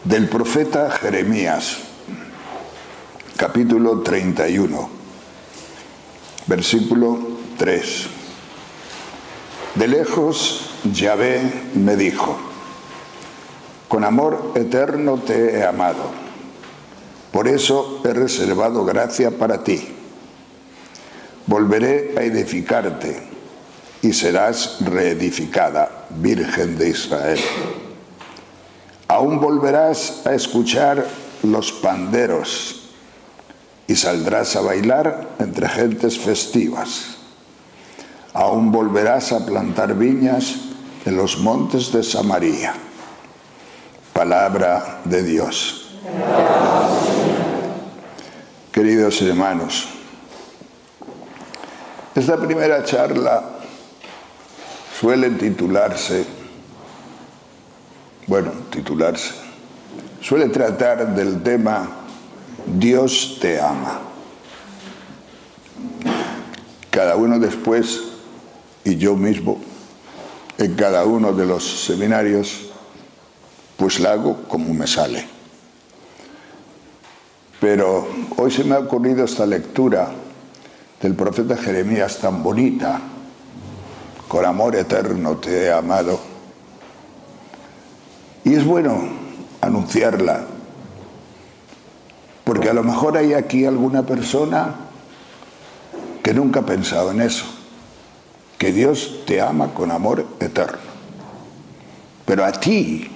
Del profeta Jeremías, capítulo 31, versículo 3. De lejos Yahvé me dijo: con amor eterno te he amado, por eso he reservado gracia para ti. Volveré a edificarte y serás reedificada, Virgen de Israel. Aún volverás a escuchar los panderos y saldrás a bailar entre gentes festivas. Aún volverás a plantar viñas en los montes de Samaria. Palabra de Dios. Queridos hermanos, esta primera charla suele suele tratar del tema Dios te ama. Cada uno después, y yo mismo, en cada uno de los seminarios, pues la hago como me sale. Pero hoy se me ha ocurrido esta lectura del profeta Jeremías tan bonita: con amor eterno te he amado. Y es bueno anunciarla, porque a lo mejor hay aquí alguna persona que nunca ha pensado en eso, que Dios te ama con amor eterno. Pero a ti,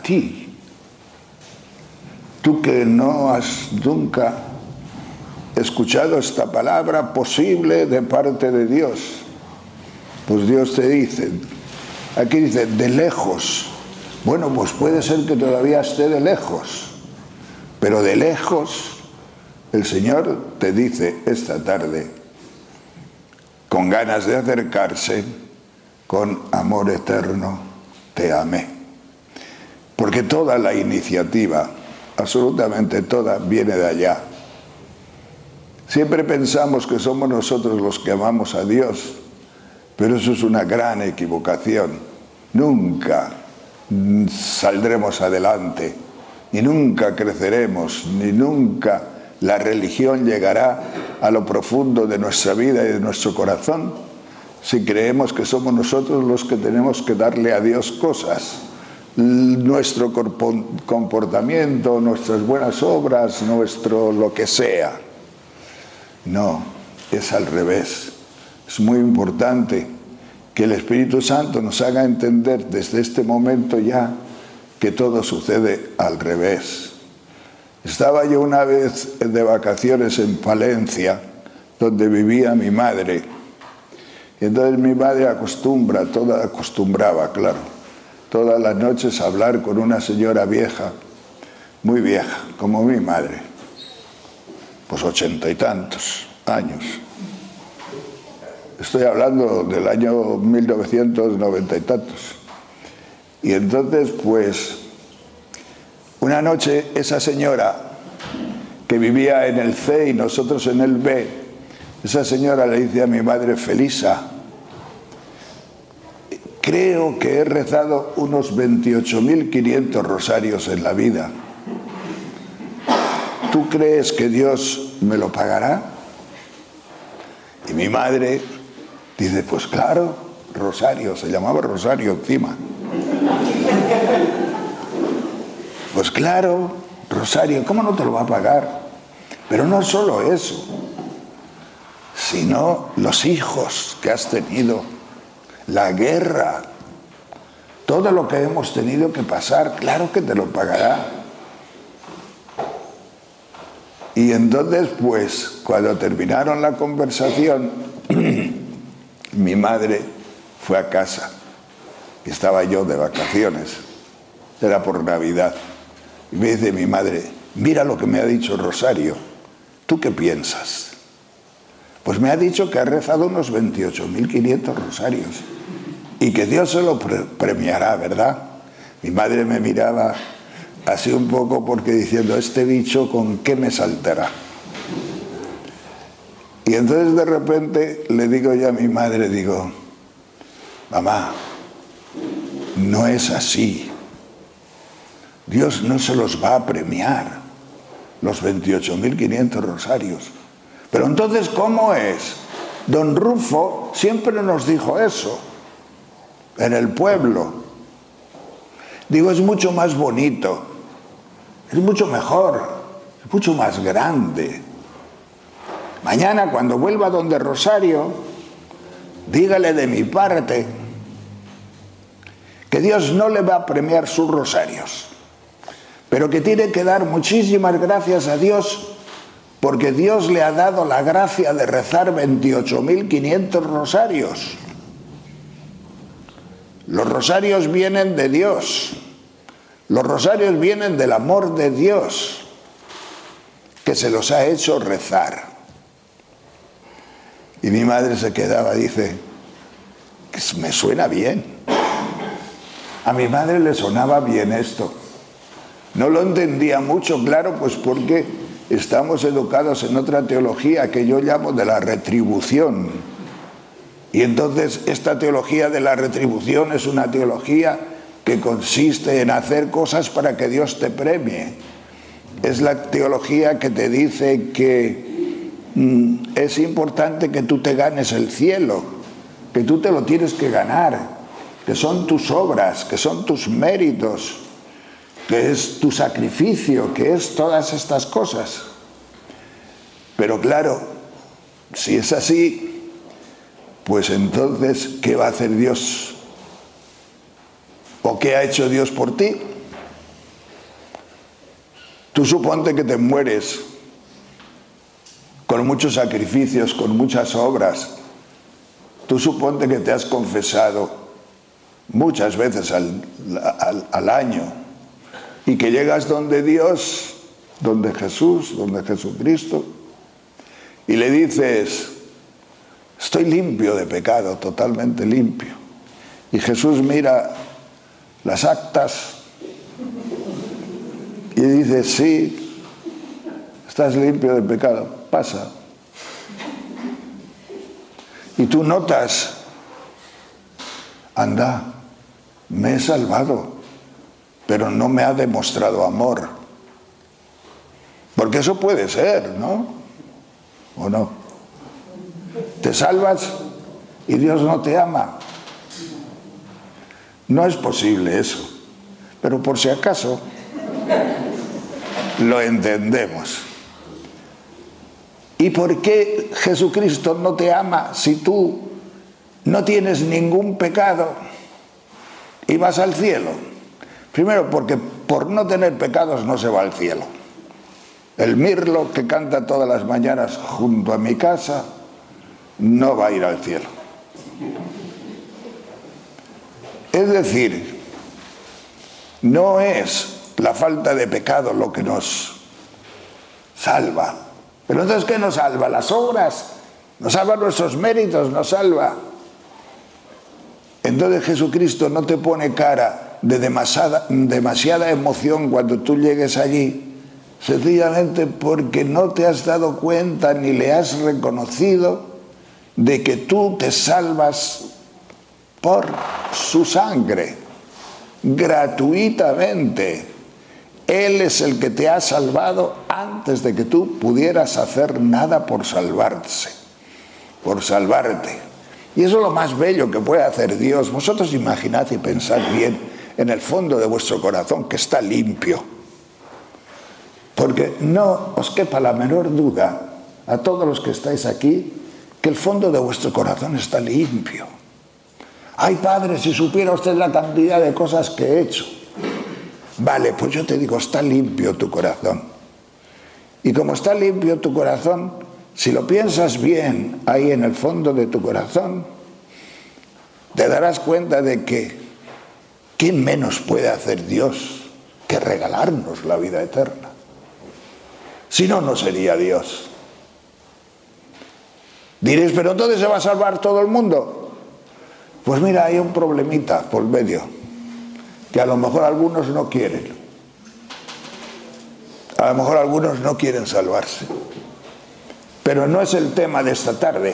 tú que no has nunca escuchado esta palabra posible de parte de Dios, pues Dios te dice, aquí dice, de lejos. Bueno, pues puede ser que todavía esté de lejos, pero de lejos el Señor te dice esta tarde, con ganas de acercarse, con amor eterno te amé. Porque toda la iniciativa, absolutamente toda, viene de allá. Siempre pensamos que somos nosotros los que amamos a Dios, pero eso es una gran equivocación. Nunca saldremos adelante, ni nunca creceremos, ni nunca la religión llegará a lo profundo de nuestra vida y de nuestro corazón si creemos que somos nosotros los que tenemos que darle a Dios cosas. Nuestro comportamiento, nuestras buenas obras, nuestro lo que sea. No, es al revés. Es muy importante que el Espíritu Santo nos haga entender desde este momento ya que todo sucede al revés. Estaba yo una vez de vacaciones en Palencia, donde vivía mi madre. Y entonces mi madre acostumbraba, todas las noches a hablar con una señora vieja, muy vieja, como mi madre, pues 80 y tantos años. Estoy hablando del año 1990 y tantos. Y entonces, pues, una noche esa señora que vivía en el C y nosotros en el B, esa señora le dice a mi madre: Felisa, creo que he rezado unos 28.500 rosarios en la vida. ¿Tú crees que Dios me lo pagará? Y mi madre dice: pues claro, Rosario, se llamaba Rosario encima. Pues claro, Rosario, ¿cómo no te lo va a pagar? Pero no solo eso, sino los hijos que has tenido, la guerra, todo lo que hemos tenido que pasar, claro que te lo pagará. Y entonces, pues, cuando terminaron la conversación, mi madre fue a casa. Estaba yo de vacaciones, era por Navidad. Y me dice mi madre: mira lo que me ha dicho Rosario, ¿tú qué piensas? Pues me ha dicho que ha rezado unos 28.500 rosarios y que Dios se lo premiará, ¿verdad? Mi madre me miraba así un poco porque diciendo: este bicho, ¿con qué me saltará? Y entonces de repente le digo yo a mi madre, digo: mamá, no es así. Dios no se los va a premiar, los 28.500 rosarios. Pero entonces, ¿cómo es? Don Rufo siempre nos dijo eso en el pueblo. Digo, es mucho más bonito, es mucho mejor, es mucho más grande. Mañana, cuando vuelva donde Rosario, dígale de mi parte que Dios no le va a premiar sus rosarios, pero que tiene que dar muchísimas gracias a Dios porque Dios le ha dado la gracia de rezar 28.500 rosarios. Los rosarios vienen de Dios, los rosarios vienen del amor de Dios, que se los ha hecho rezar. Y mi madre se quedaba, dice, que me suena bien. A mi madre le sonaba bien esto. No lo entendía mucho, claro, pues porque estamos educados en otra teología que yo llamo de la retribución. Y entonces esta teología de la retribución es una teología que consiste en hacer cosas para que Dios te premie. Es la teología que te dice que es importante que tú te ganes el cielo, que tú te lo tienes que ganar, que son tus obras, que son tus méritos, que es tu sacrificio, que es todas estas cosas. Pero claro, si es así, pues entonces, ¿qué va a hacer Dios? ¿O qué ha hecho Dios por ti? Tú suponte que te mueres con muchos sacrificios, con muchas obras. Tú suponte que te has confesado muchas veces al año y que llegas donde Dios, donde Jesús, donde Jesucristo, y le dices, estoy limpio de pecado, totalmente limpio. Y Jesús mira las actas y dice, sí, estás limpio de pecado, pasa. Y tú notas, anda, me he salvado, pero no me ha demostrado amor. Porque eso puede ser, ¿no? ¿O no? Te salvas y Dios no te ama. No es posible eso, pero por si acaso lo entendemos. ¿Y por qué Jesucristo no te ama si tú no tienes ningún pecado y vas al cielo? Primero, porque por no tener pecados no se va al cielo. El mirlo que canta todas las mañanas junto a mi casa no va a ir al cielo. Es decir, no es la falta de pecado lo que nos salva. Pero entonces, ¿qué nos salva? Las obras, nos salva nuestros méritos, nos salva. Entonces Jesucristo no te pone cara de demasiada emoción cuando tú llegues allí, sencillamente porque no te has dado cuenta ni le has reconocido de que tú te salvas por su sangre, gratuitamente. Él es el que te ha salvado antes de que tú pudieras hacer nada por salvarse, por salvarte. Y eso es lo más bello que puede hacer Dios. Vosotros imaginad y pensad bien en el fondo de vuestro corazón que está limpio. Porque no os quepa la menor duda a todos los que estáis aquí que el fondo de vuestro corazón está limpio. Ay, padre, si supiera usted la cantidad de cosas que he hecho. Vale, pues yo te digo, está limpio tu corazón. Y como está limpio tu corazón, si lo piensas bien ahí en el fondo de tu corazón, te darás cuenta de que ¿qué menos puede hacer Dios que regalarnos la vida eterna? Si no, no sería Dios. Diréis, pero entonces ¿se va a salvar todo el mundo? Pues mira, hay un problemita por medio, que a lo mejor algunos no quieren. A lo mejor algunos no quieren salvarse. Pero no es el tema de esta tarde.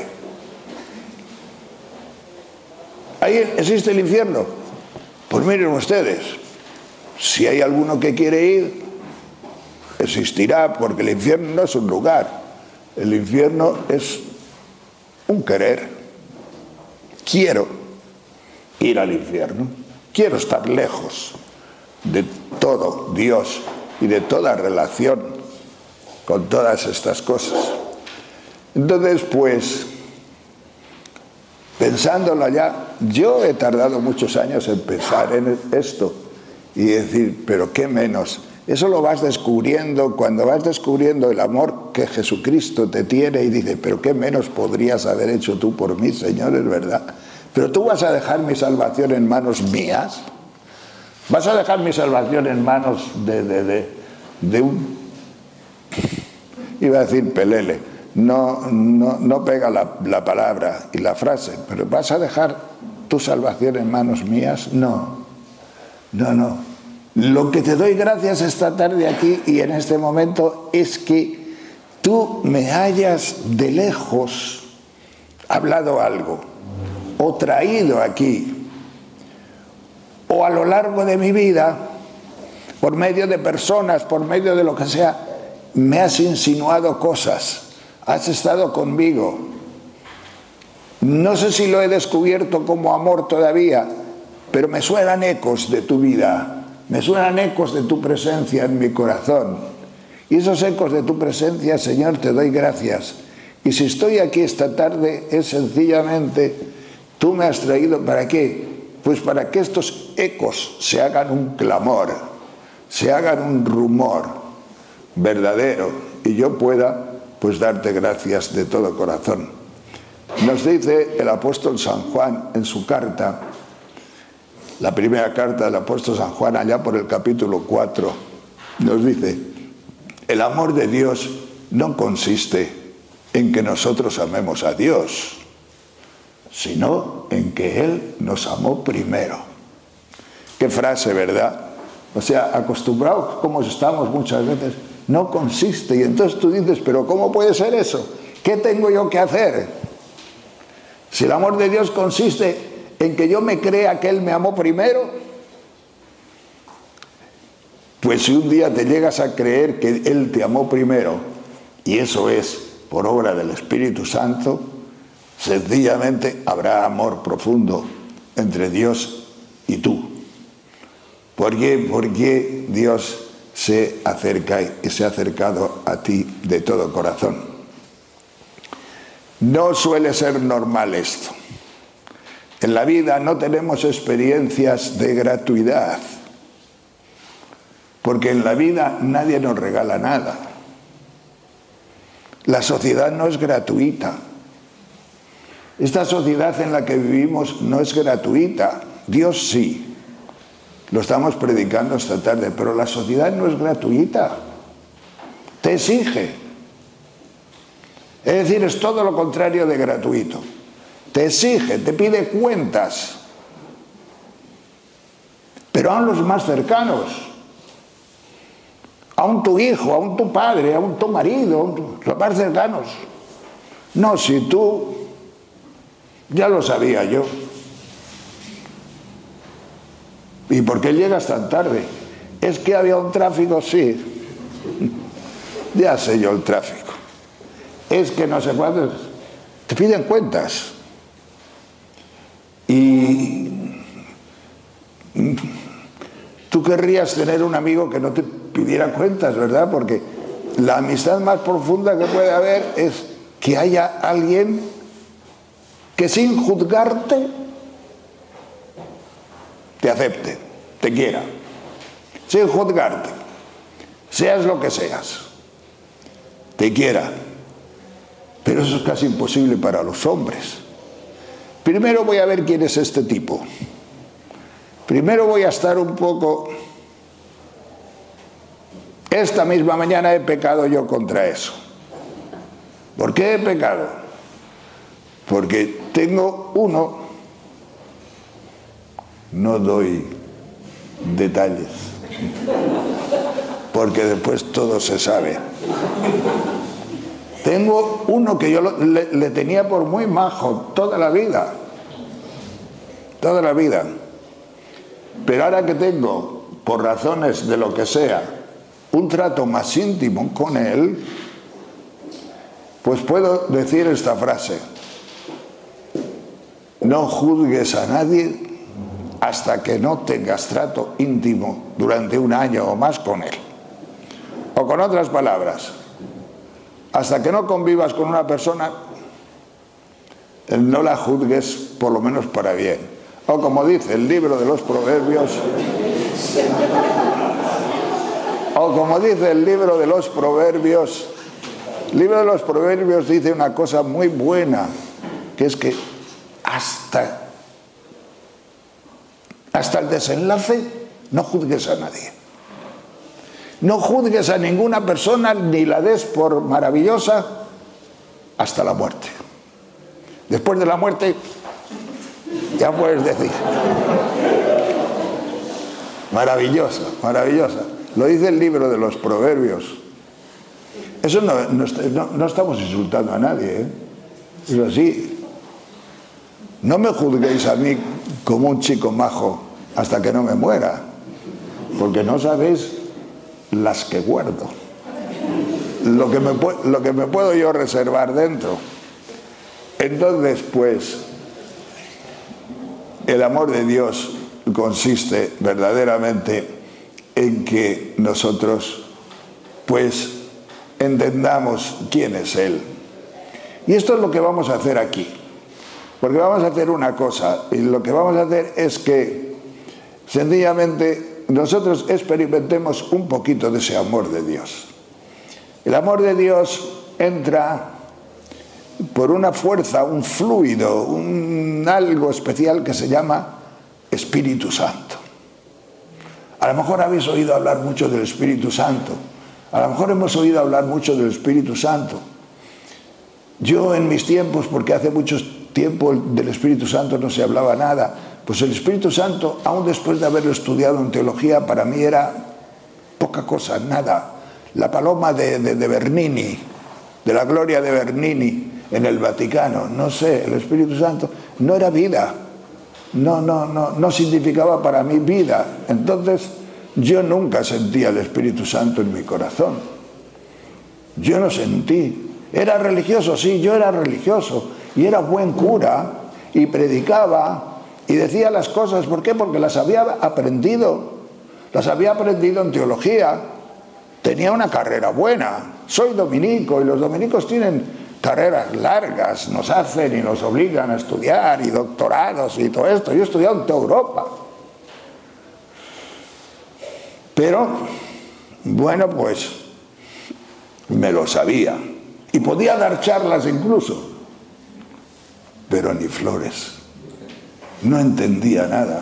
¿Ahí existe el infierno? Pues miren ustedes, Si hay alguno que quiere ir, existirá, porque el infierno no es un lugar, el infierno es un querer. Quiero ir al infierno, quiero estar lejos de todo Dios y de toda relación con todas estas cosas. Entonces, pues, pensándolo ya, yo he tardado muchos años en pensar en esto y decir, pero qué menos. Eso lo vas descubriendo cuando vas descubriendo el amor que Jesucristo te tiene y dices, pero qué menos podrías haber hecho tú por mí, Señor, es verdad. Pero tú vas a dejar mi salvación en manos mías. Vas a dejar mi salvación en manos de un... Iba a decir pelele. No pega la palabra y la frase, pero ¿vas a dejar tu salvación en manos mías? No. Lo que te doy gracias esta tarde aquí y en este momento es que tú me hayas de lejos hablado algo, o traído aquí, o a lo largo de mi vida, por medio de personas, por medio de lo que sea, me has insinuado cosas. Has estado conmigo. No sé si lo he descubierto como amor todavía, pero me suenan ecos de tu vida, me suenan ecos de tu presencia en mi corazón. Y esos ecos de tu presencia, Señor, te doy gracias. Y si estoy aquí esta tarde es sencillamente, tú me has traído, ¿para qué? Pues para que estos ecos se hagan un clamor, se hagan un rumor verdadero y yo pueda pues darte gracias de todo corazón. Nos dice el apóstol San Juan en su carta, la primera carta del apóstol San Juan, allá por el capítulo 4, nos dice, el amor de Dios no consiste en que nosotros amemos a Dios, sino en que Él nos amó primero. Qué frase, ¿verdad? O sea, acostumbrados como estamos muchas veces, no consiste. Y entonces tú dices, pero ¿cómo puede ser eso? ¿Qué tengo yo que hacer? Si el amor de Dios consiste en que yo me crea que Él me amó primero, pues si un día te llegas a creer que Él te amó primero, y eso es por obra del Espíritu Santo, sencillamente habrá amor profundo entre Dios y tú. ¿Por qué? Porque Dios se acerca y se ha acercado a ti de todo corazón. No suele ser normal esto. En la vida no tenemos experiencias de gratuidad, porque en la vida nadie nos regala nada. La sociedad no es gratuita. Esta sociedad en la que vivimos no es gratuita. Dios sí. Lo estamos predicando esta tarde, pero la sociedad no es gratuita. Te exige. Es decir, es todo lo contrario de gratuito. Te exige, te pide cuentas. Pero aún los más cercanos, aún tu hijo, aún tu padre, aún tu marido, los más cercanos. No, si tú, ya lo sabía yo. ¿Y por qué llegas tan tarde? ¿Es que había un tráfico? Sí. Ya sé yo el tráfico. Es que no sé cuántos. Te piden cuentas. Y tú querrías tener un amigo que no te pidiera cuentas, ¿verdad? Porque la amistad más profunda que puede haber es que haya alguien que sin juzgarte te acepte, te quiera, sin juzgarte, seas lo que seas, te quiera. Pero eso es casi imposible para los hombres. Primero voy a ver quién es este tipo. Primero voy a estar un poco... Esta misma mañana he pecado yo contra eso. ¿Por qué he pecado? Porque tengo uno... No doy detalles, porque después todo se sabe. Tengo uno que yo le tenía por muy majo toda la vida. Pero ahora que tengo por razones de lo que sea, un trato más íntimo con él, pues puedo decir esta frase: no juzgues a nadie hasta que no tengas trato íntimo durante un año o más con él. O con otras palabras, hasta que no convivas con una persona, no la juzgues, por lo menos para bien. O como dice el libro de los Proverbios, el libro de los Proverbios dice una cosa muy buena, que es que hasta el desenlace no juzgues a nadie. No juzgues a ninguna persona ni la des por maravillosa hasta la muerte. Después de la muerte ya puedes decir: maravillosa, maravillosa. Lo dice el libro de los Proverbios. Eso no estamos insultando a nadie, ¿eh? Es así. No me juzguéis a mí como un chico majo hasta que no me muera, porque no sabéis las que guardo, lo que me puedo yo reservar dentro. Entonces, pues, el amor de Dios consiste verdaderamente en que nosotros, pues, entendamos quién es Él. Y esto es lo que vamos a hacer aquí, porque vamos a hacer una cosa, y lo que vamos a hacer es que sencillamente nosotros experimentemos un poquito de ese amor de Dios. El amor de Dios entra por una fuerza, un fluido, algo especial que se llama Espíritu Santo. A lo mejor habéis oído hablar mucho del Espíritu Santo. A lo mejor hemos oído hablar mucho del Espíritu Santo. Yo en mis tiempos, porque hace mucho tiempo del Espíritu Santo no se hablaba nada, pues el Espíritu Santo, aún después de haberlo estudiado en teología, para mí era poca cosa, nada. La paloma de Bernini, de la gloria de Bernini en el Vaticano, no sé, el Espíritu Santo no era vida, no significaba para mí vida. Entonces yo nunca sentía el Espíritu Santo en mi corazón. Yo no sentí. Era religioso, sí, yo era religioso y era buen cura y predicaba y decía las cosas. ¿Por qué? Porque las había aprendido en teología. Tenía una carrera buena. Soy dominico y los dominicos tienen carreras largas, nos hacen y nos obligan a estudiar y doctorados y todo esto. Yo he estudiado en toda Europa. Pero, bueno, pues me lo sabía. Y podía dar charlas incluso. Pero ni flores. No entendía nada.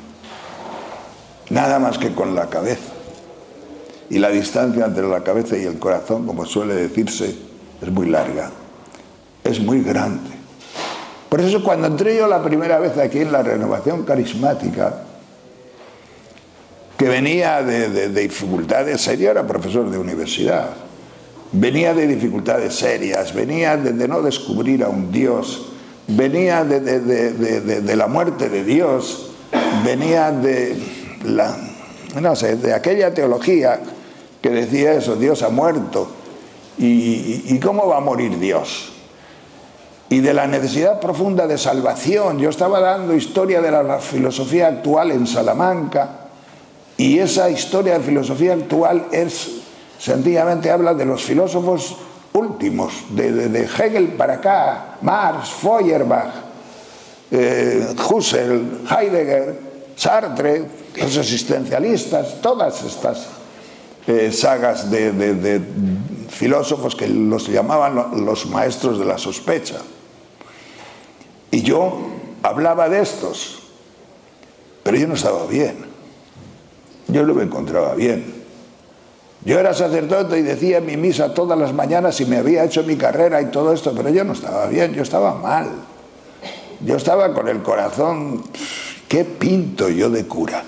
Nada más que con la cabeza. Y la distancia entre la cabeza y el corazón, como suele decirse, es muy larga. Es muy grande. Por eso cuando entré yo la primera vez aquí en la Renovación Carismática, que venía de dificultades serias, era profesor de universidad, venía de dificultades serias, venía de no descubrir a un Dios, venía de la muerte de Dios, venía de aquella teología que decía eso: Dios ha muerto, y ¿cómo va a morir Dios? Y de la necesidad profunda de salvación. Yo estaba dando historia de la filosofía actual en Salamanca, y esa historia de filosofía actual sencillamente habla de los filósofos últimos, de Hegel para acá, Marx, Feuerbach, Husserl, Heidegger, Sartre, los existencialistas, todas estas sagas de filósofos que los llamaban los maestros de la sospecha. Y yo hablaba de estos, pero yo no estaba bien. Yo no me encontraba bien. Yo era sacerdote y decía mi misa todas las mañanas y me había hecho mi carrera y todo esto, pero yo no estaba bien, yo estaba mal. Yo estaba con el corazón, ¿qué pinto yo de cura?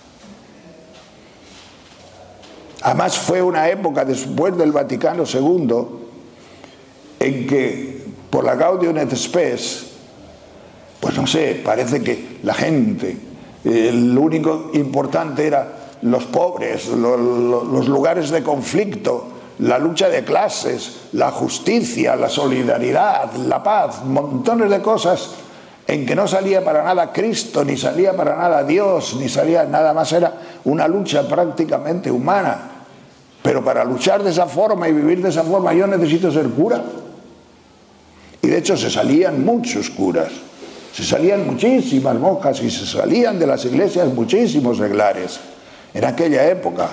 Además fue una época después del Vaticano II en que por la Gaudium et Spes, pues no sé, parece que la gente, lo único importante era los pobres, los lugares de conflicto, la lucha de clases, la justicia, la solidaridad, la paz, montones de cosas en que no salía para nada Cristo, ni salía para nada Dios, ni salía nada más, era una lucha prácticamente humana. Pero para luchar de esa forma y vivir de esa forma yo necesito ser cura. Y de hecho se salían muchos curas, se salían muchísimas monjas y se salían de las iglesias muchísimos seglares en aquella época.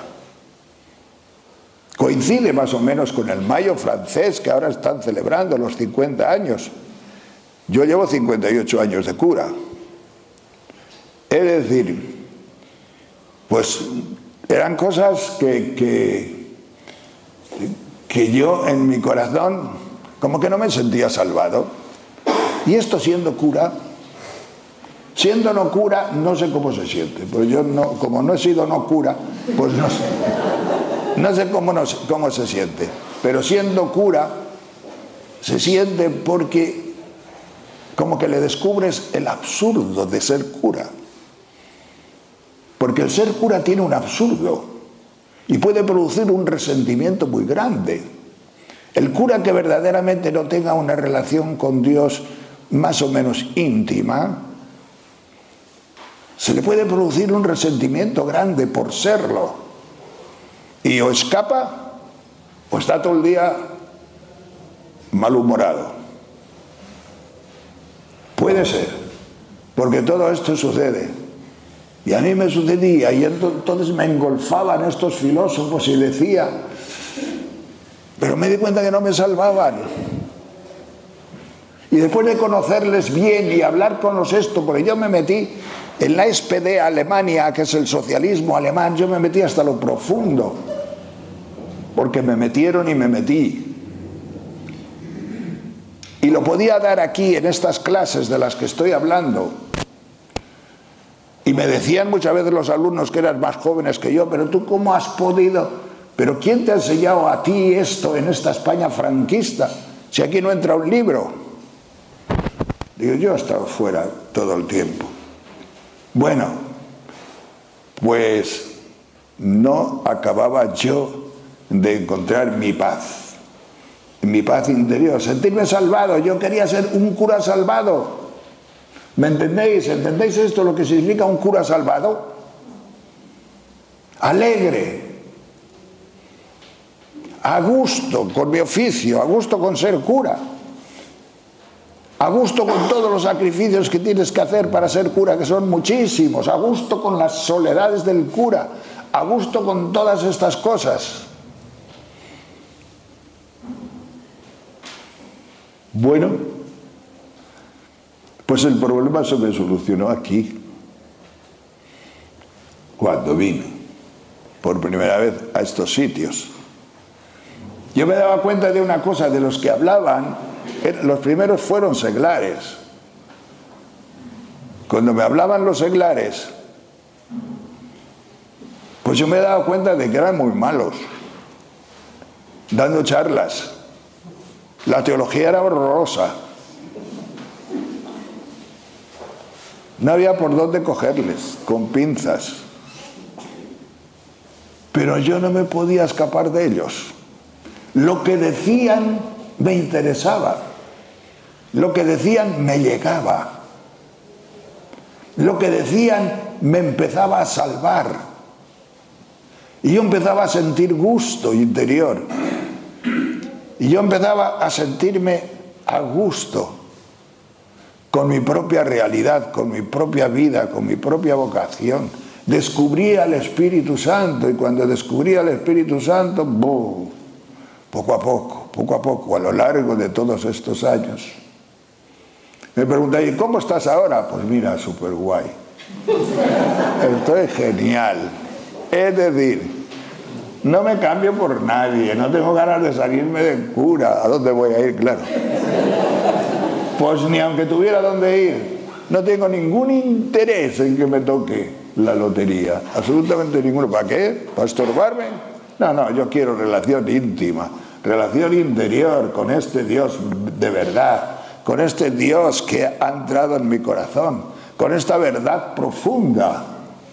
Coincide más o menos con el Mayo francés, que ahora están celebrando los 50 años. Yo llevo 58 años de cura. Es decir, pues eran cosas que yo en mi corazón como que no me sentía salvado. Y esto siendo cura, siendo no cura, no sé cómo se siente. Pues yo no, como no he sido no cura, pues no sé. No sé cómo se siente. Pero siendo cura, se siente porque como que le descubres el absurdo de ser cura. Porque el ser cura tiene un absurdo y puede producir un resentimiento muy grande. El cura que verdaderamente no tenga una relación con Dios más o menos íntima, se le puede producir un resentimiento grande por serlo. Y o escapa o está todo el día malhumorado. Puede ser, porque todo esto sucede. Y a mí me sucedía, y entonces me engolfaban estos filósofos y decía, pero me di cuenta que no me salvaban. Y después de conocerles bien y hablar con los porque yo me metí en la SPD Alemania, que es el socialismo alemán, yo me metí hasta lo profundo, porque me metieron y me metí. Y lo podía dar aquí en estas clases de las que estoy hablando. Y me decían muchas veces los alumnos que eran más jóvenes que yo, pero tú ¿cómo has podido? ¿Pero quién te ha enseñado a ti esto en esta España franquista? Si aquí no entra un libro. Digo, yo he estado fuera todo el tiempo. Bueno, pues no acababa yo de encontrar mi paz interior, sentirme salvado. Yo quería ser un cura salvado. ¿Me entendéis? ¿Entendéis esto, lo que significa un cura salvado? Alegre, a gusto con mi oficio, a gusto con ser cura, a gusto con todos los sacrificios que tienes que hacer para ser cura, que son muchísimos, a gusto con las soledades del cura, a gusto con todas estas cosas. Bueno, pues el problema se me solucionó aquí, cuando vine por primera vez a estos sitios. Yo me daba cuenta de una cosa, de los que hablaban, los primeros fueron seglares. Cuando me hablaban los seglares, pues yo me daba cuenta de que eran muy malos, dando charlas. La teología era horrorosa. No había por dónde cogerles, con pinzas. Pero yo no me podía escapar de ellos. Lo que decían me interesaba. Lo que decían me llegaba. Lo que decían me empezaba a salvar. Y yo empezaba a sentir gusto interior. Y yo empezaba a sentirme a gusto con mi propia realidad, con mi propia vida, con mi propia vocación. Descubría al Espíritu Santo, y cuando descubría al Espíritu Santo, poco a poco, a lo largo de todos estos años. Me preguntáis, ¿cómo estás ahora? Pues mira, súper guay. Estoy genial. Es decir, no me cambio por nadie, no tengo ganas de salirme de cura. ¿A dónde voy a ir? Claro. Pues ni aunque tuviera dónde ir, no tengo ningún interés en que me toque la lotería. Absolutamente ninguno. ¿Para qué? ¿Para estorbarme? No, yo quiero relación íntima, relación interior con este Dios de verdad, con este Dios que ha entrado en mi corazón, con esta verdad profunda,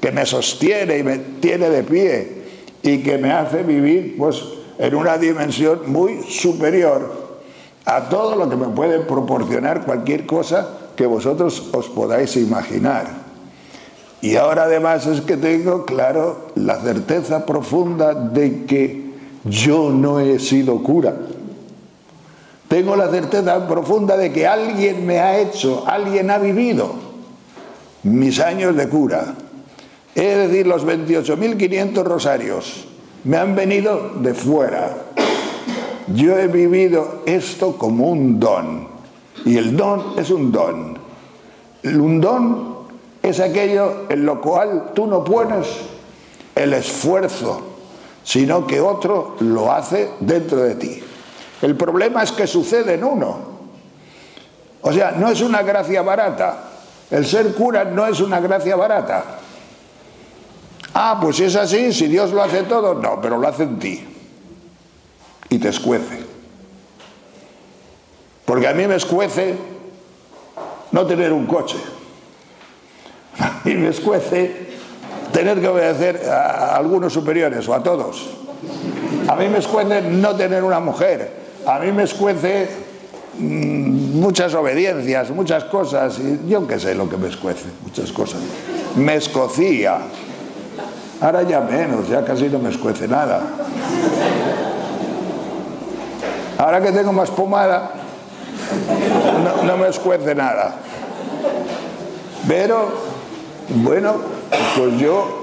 que me sostiene y me tiene de pie y que me hace vivir pues en una dimensión muy superior a todo lo que me puede proporcionar cualquier cosa que vosotros os podáis imaginar. Y ahora además es que tengo, claro, la certeza profunda de que yo no he sido cura. Tengo la certeza profunda de que alguien me ha hecho, alguien ha vivido mis años de cura. Es decir, los 28.500 rosarios me han venido de fuera. Yo he vivido esto como un don. Y el don es un don. Un don es aquello en lo cual tú no pones el esfuerzo, sino que otro lo hace dentro de ti. El problema es que sucede en uno. O sea, no es una gracia barata. El ser cura no es una gracia barata. Ah, pues si es así, si Dios lo hace todo, no, pero lo hace en ti. Y te escuece. Porque a mí me escuece no tener un coche. A mí me escuece tener que obedecer a algunos superiores o a todos. A mí me escuece no tener una mujer. A mí me escuece muchas obediencias, muchas cosas. Y yo qué sé lo que me escuece, muchas cosas. Me escocía. Ahora ya menos, ya casi no me escuece nada. Ahora que tengo más pomada, no me escuece nada. Pero, bueno, pues yo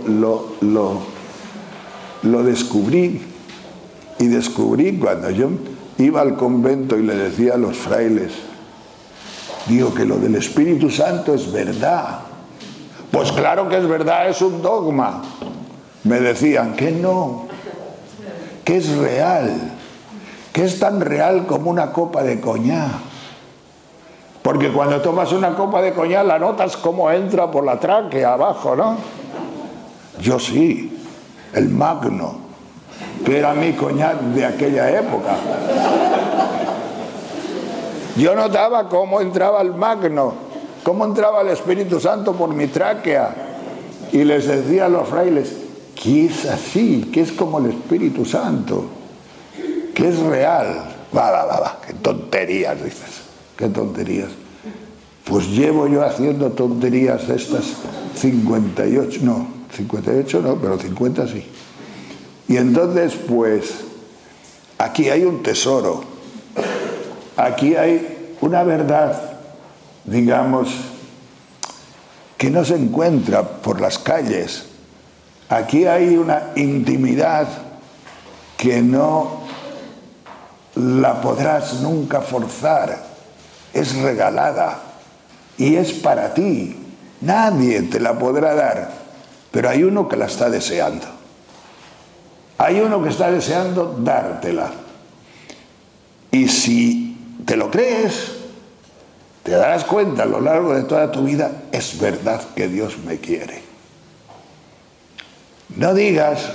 lo descubrí. Y descubrí cuando yo iba al convento y le decía a los frailes, digo que lo del Espíritu Santo es verdad. Pues claro que es verdad, es un dogma. Me decían que no, que es real, que es tan real como una copa de coñac. Porque cuando tomas una copa de coñac la notas cómo entra por la tráquea abajo, ¿no? Yo sí, el Magno, que era mi coñac de aquella época. Yo notaba cómo entraba el Magno, cómo entraba el Espíritu Santo por mi tráquea. Y les decía a los frailes, que es así, que es como el Espíritu Santo, que es real. Va, qué tonterías, dices, qué tonterías. Pues llevo yo haciendo tonterías de estas 58 no, pero 50 sí. Y entonces, pues, aquí hay un tesoro, aquí hay una verdad, digamos, que no se encuentra por las calles. Aquí hay una intimidad que no la podrás nunca forzar, es regalada y es para ti. Nadie te la podrá dar, pero hay uno que la está deseando. Hay uno que está deseando dártela. Y si te lo crees, te darás cuenta a lo largo de toda tu vida, es verdad que Dios me quiere. No digas,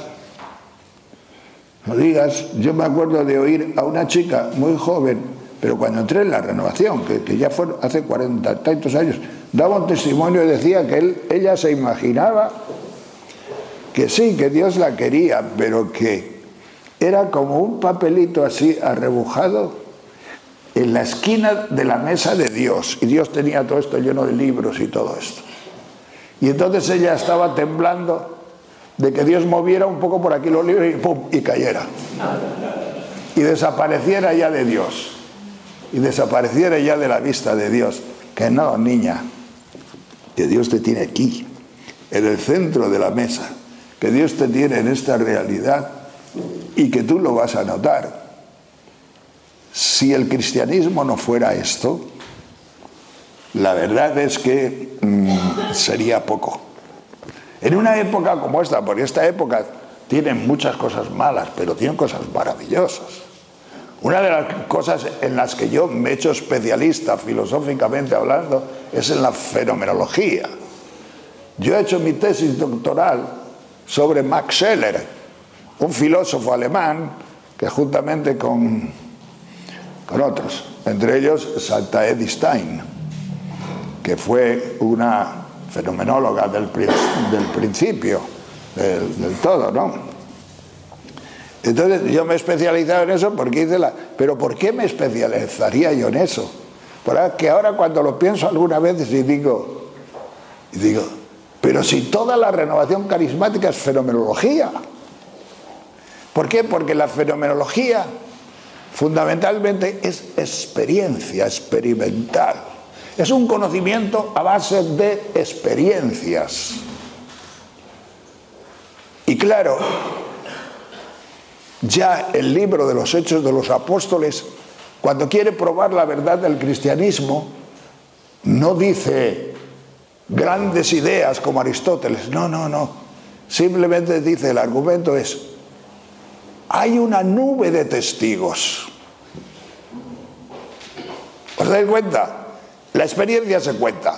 yo me acuerdo de oír a una chica muy joven, pero cuando entré en la renovación, que ya fue hace 40 y tantos años, daba un testimonio y decía que ella se imaginaba que sí, que Dios la quería, pero que era como un papelito así arrebujado en la esquina de la mesa de Dios. Y Dios tenía todo esto lleno de libros y todo esto. Y entonces ella estaba temblando de que Dios moviera un poco por aquí los libros y ¡pum!, y cayera. Y desapareciera ya de Dios. Y desapareciera ya de la vista de Dios. Que no, niña, que Dios te tiene aquí, en el centro de la mesa. Que Dios te tiene en esta realidad y que tú lo vas a notar. Si el cristianismo no fuera esto, la verdad es que sería poco. En una época como esta, porque esta época tiene muchas cosas malas, pero tiene cosas maravillosas. Una de las cosas en las que yo me he hecho especialista filosóficamente hablando es en la fenomenología. Yo he hecho mi tesis doctoral sobre Max Scheler, un filósofo alemán que juntamente con otros, entre ellos Salta Edstein, que fue una fenomenóloga del principio, del todo, ¿no? Entonces yo me he especializado en eso porque hice pero ¿por qué me especializaría yo en eso? Porque ahora cuando lo pienso algunas veces y digo, pero si toda la renovación carismática es fenomenología. ¿Por qué? Porque la fenomenología fundamentalmente es experiencia, experimental. Es un conocimiento a base de experiencias. Y claro, ya el libro de los Hechos de los Apóstoles, cuando quiere probar la verdad del cristianismo, no dice grandes ideas como Aristóteles, no. Simplemente dice, el argumento es, hay una nube de testigos. ¿Os dais cuenta? La experiencia se cuenta.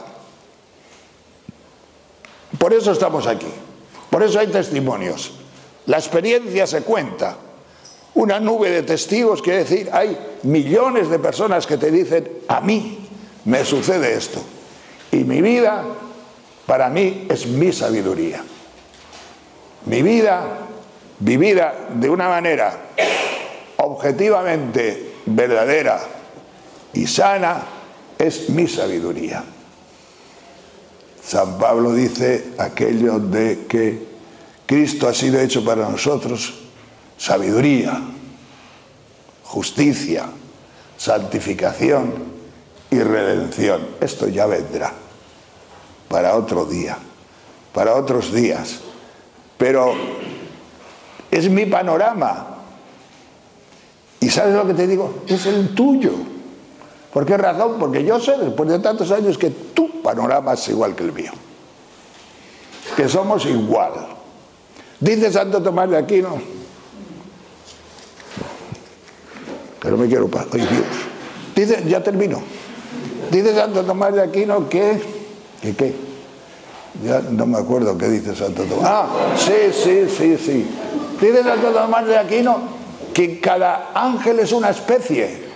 Por eso estamos aquí. Por eso hay testimonios. La experiencia se cuenta. Una nube de testigos quiere decir, hay millones de personas que te dicen, a mí me sucede esto. Y mi vida, para mí, es mi sabiduría. Mi vida, vivida de una manera objetivamente verdadera y sana, es mi sabiduría. San Pablo dice aquello de que Cristo ha sido hecho para nosotros sabiduría, justicia, santificación y redención. Esto ya vendrá para otro día, para otros días. Pero es mi panorama. ¿Y sabes lo que te digo? Es el tuyo. ¿Por qué razón? Porque yo sé, después de tantos años, que tu panorama es igual que el mío. Que somos igual. Dice Santo Tomás de Aquino, que no me quiero pasar, ¡ay Dios! Dice, ya termino. Dice Santo Tomás de Aquino que ¿qué? Ya no me acuerdo qué dice Santo Tomás. Ah, sí. Dice Santo Tomás de Aquino que cada ángel es una especie.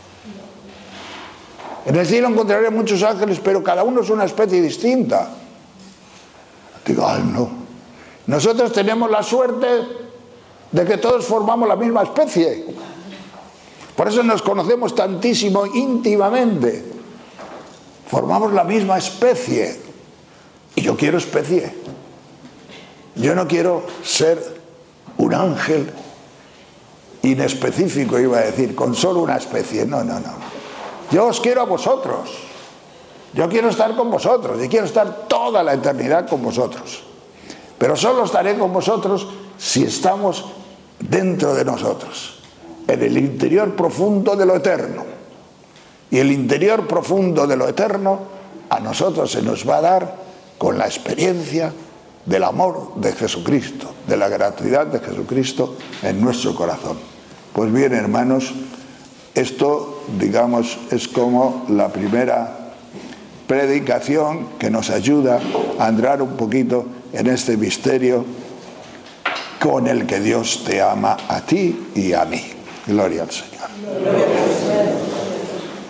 En el cielo encontraré muchos ángeles, pero cada uno es una especie distinta. Digo, ay, no. Nosotros tenemos la suerte de que todos formamos la misma especie. Por eso nos conocemos tantísimo íntimamente. Formamos la misma especie. Y yo quiero especie. Yo no quiero ser un ángel inespecífico, iba a decir, con solo una especie. No. Yo os quiero a vosotros. Yo quiero estar con vosotros y quiero estar toda la eternidad con vosotros. Pero solo estaré con vosotros si estamos dentro de nosotros, en el interior profundo de lo eterno. Y el interior profundo de lo eterno a nosotros se nos va a dar con la experiencia del amor de Jesucristo, de la gratuidad de Jesucristo en nuestro corazón. Pues bien, hermanos, esto, digamos, es como la primera predicación que nos ayuda a entrar un poquito en este misterio con el que Dios te ama a ti y a mí. Gloria al Señor.